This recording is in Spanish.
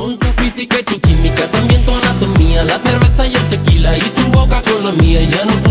Con tu física y tu química, también tu anatomía, la cerveza y el tequila y tu boca con la mía, ya no